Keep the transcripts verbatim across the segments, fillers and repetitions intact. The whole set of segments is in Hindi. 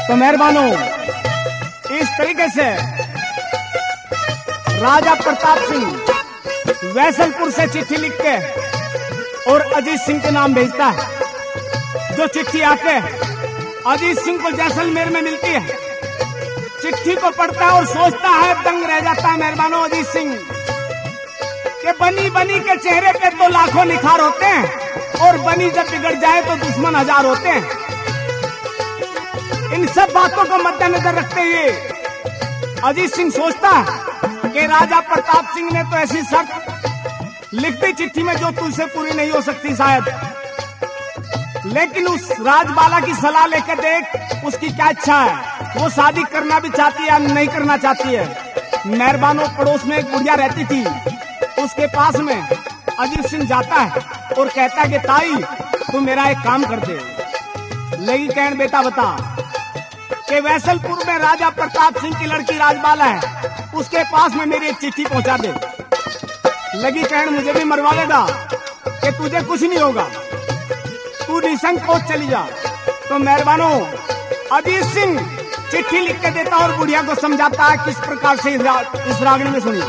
तो मेहरबानो इस तरीके से राजा प्रताप सिंह वैसलपुर से चिट्ठी लिख के और अजीत सिंह के नाम भेजता है। जो चिट्ठी आके अजीत सिंह को जैसलमेर में मिलती है, चिट्ठी को पढ़ता है और सोचता है, दंग रह जाता है मेहरबानो अजीत सिंह कि बनी बनी के चेहरे पे तो लाखों निखार होते हैं और बनी जब बिगड़ जाए तो दुश्मन हजार होते हैं। इन सब बातों को मद्देनजर रखते हुए अजीत सिंह सोचता है कि राजा प्रताप सिंह ने तो ऐसी शर्त लिख दी चिट्ठी में जो तुझसे पूरी नहीं हो सकती शायद, लेकिन उस राजबाला की सलाह लेकर देख उसकी क्या इच्छा है, वो शादी करना भी चाहती है या नहीं करना चाहती है। मेहरबानो पड़ोस में एक बुढ़िया रहती थी, उसके पास में अजीत सिंह जाता है और कहता है कि ताई तू मेरा एक काम कर दे। लगी कहन बेटा बता कि वैसलपुर में राजा प्रताप सिंह की लड़की राजबाला है, उसके पास में मेरी एक चिट्ठी पहुंचा दे। लगी कहन मुझे भी मरवा लेगा कि तुझे कुछ नहीं होगा, तू निसंकोच चली जा। तो मेहरबानो अजीत सिंह चिट्ठी लिख के देता और बुढ़िया को समझाता है किस प्रकार से। इस रागनी में सुनिए।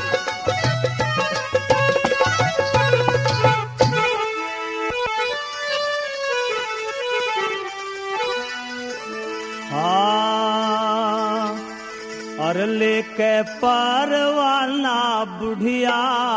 और लेके परवाना बुढ़िया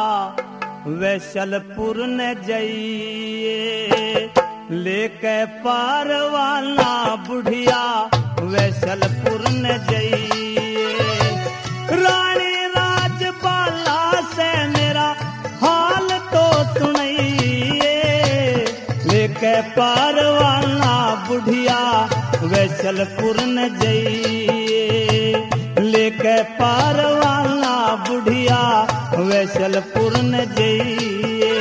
वैसलपुर न जाइए, लेके परवाना बुढ़िया वैसलपुर न जाइए। रानी राजबाला से मेरा हाल तो सुनिए, लेके परवाना बुढ़िया वैसलपुर न जाइए, लेके परवाना बुढ़िया वैसलपुर न जाइए।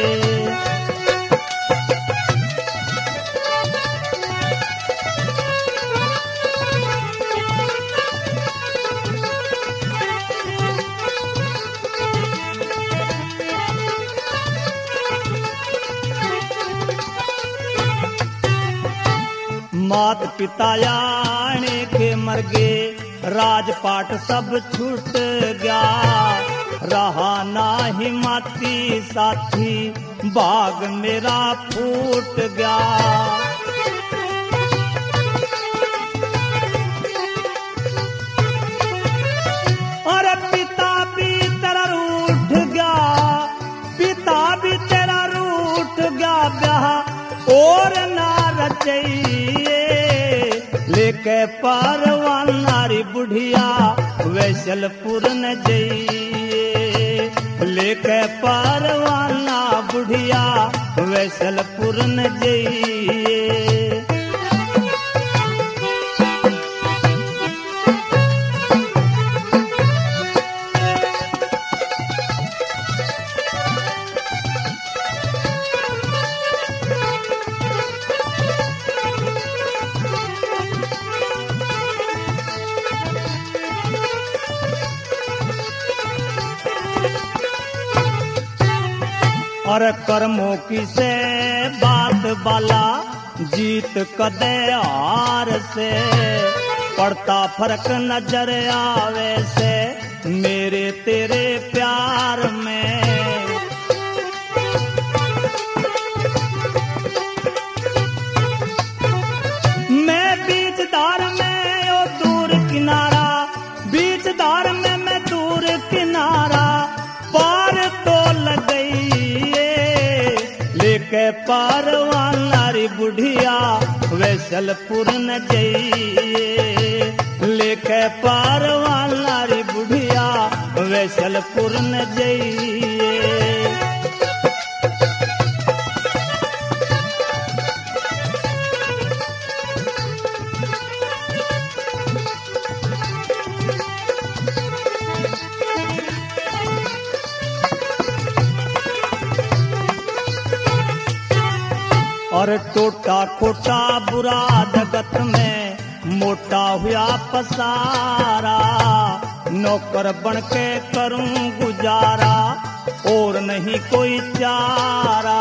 मात पिता याने के मर गए, राजपाट सब छूट गया, रहा ना ही माती साथी बाग मेरा फूट गया। अरे पिता भी तेरा रूठ गया, पिता भी तेरा रूठ गया, ब्याह और ना रचइए, लेके परवाना री बुढ़िया वैसलपुर न जाइए, लेके परवाना बुढ़िया वैसलपुर न जाइए। और कर्मों की से बात बाला जीत कदे हार से, पड़ता फर्क नजर आवे से मेरे तेरे प्यार में। मैं बीच धार में ओ दूर किनारा, बीच धार में मैं दूर किनारा, पार तो लग गई, लेके परवाना री बुढ़िया वैसलपुर न जाइए, लेके परवाना री बुढ़िया वैसलपुर न जाइए। और टोटा खोटा बुरा जगत में मोटा हुआ पसारा, नौकर बन के करूं गुजारा और नहीं कोई चारा।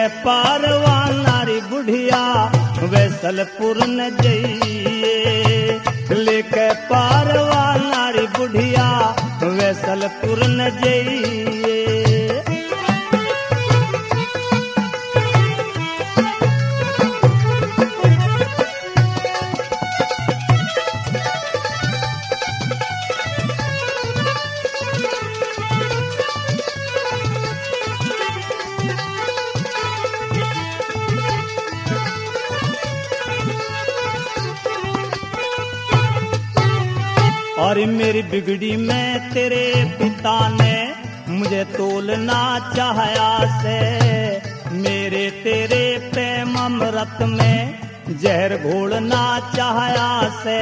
पारवानारी बुढ़िया वैसलपुर न जइए, लेके पारवानारी बुढ़िया वैसलपुर न जइए। और मेरी बिगड़ी में तेरे पिता ने मुझे तोलना चाहया से, मेरे तेरे प्रेम अमृत में जहर घोलना चाहया से।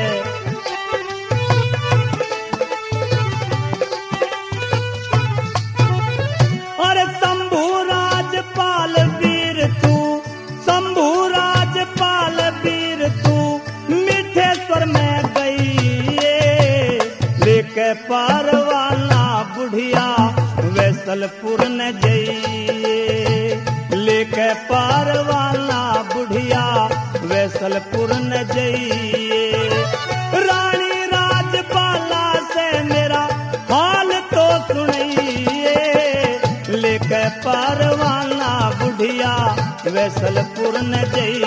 और शंभू राजपाल वीर तू, शंभू राजपाल वीर तू मिठेश्वर में गई, लेके पारवाना बुढ़िया वैसलपुर न जइए, लेके पारवाना बुढ़िया वैसलपुर न जइए। रानी राजपाला से मेरा हाल तो सुनिए, लेके पारवाना बुढ़िया वैसलपुर न जइए।